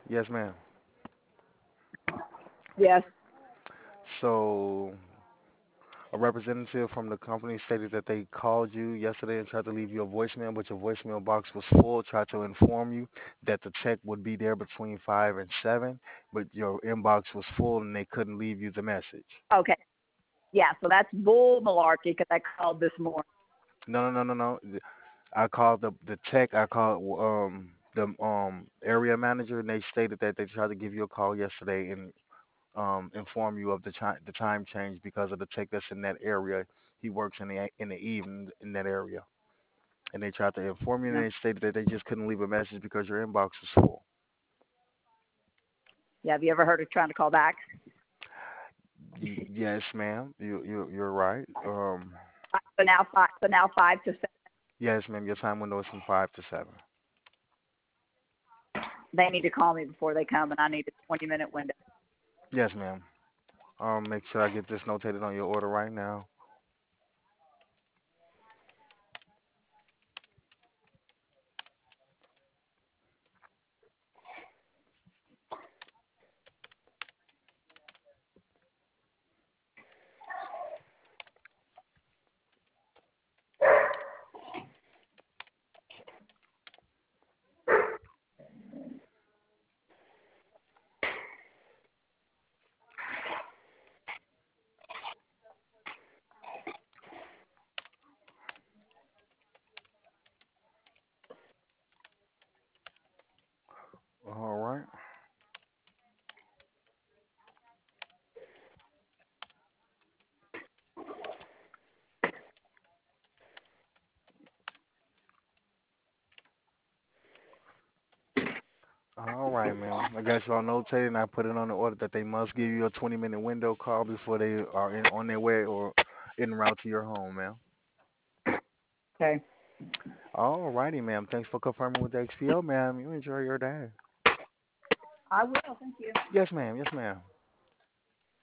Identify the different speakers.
Speaker 1: Yes, ma'am.
Speaker 2: Yes.
Speaker 1: So a representative from the company stated that they called you yesterday and tried to leave you a voicemail, but your voicemail box was full, tried to inform you that the check would be there between 5 and 7, but your inbox was full and they couldn't leave you the message.
Speaker 2: Okay. Yeah. So that's bull malarkey because I called this morning.
Speaker 1: No, no, no, no, no. I called the tech. I called the area manager, and they stated that they tried to give you a call yesterday and inform you of the time change because of the tech that's in that area. He works in the evening in that area, and they tried to inform you, and
Speaker 2: No.
Speaker 1: they stated that they just couldn't leave a message because your inbox is full.
Speaker 2: Yeah. Have you ever heard of trying to call back?
Speaker 1: Yes, ma'am. You're right.
Speaker 2: So now 5 to 7.
Speaker 1: Yes, ma'am. Your time window is from 5 to 7.
Speaker 2: They need to call me before they come, and I need a 20-minute window.
Speaker 1: Yes, ma'am. Make sure I get this notated on your order right now. All right. All right, ma'am. I got you all notated, and I put it on the order that they must give you a 20-minute window call before they are on their way or en route to your home, ma'am.
Speaker 2: Okay.
Speaker 1: All righty, ma'am. Thanks for confirming with the XPO, ma'am. You enjoy your day.
Speaker 2: I will. Thank you.
Speaker 1: Yes, ma'am. Yes, ma'am.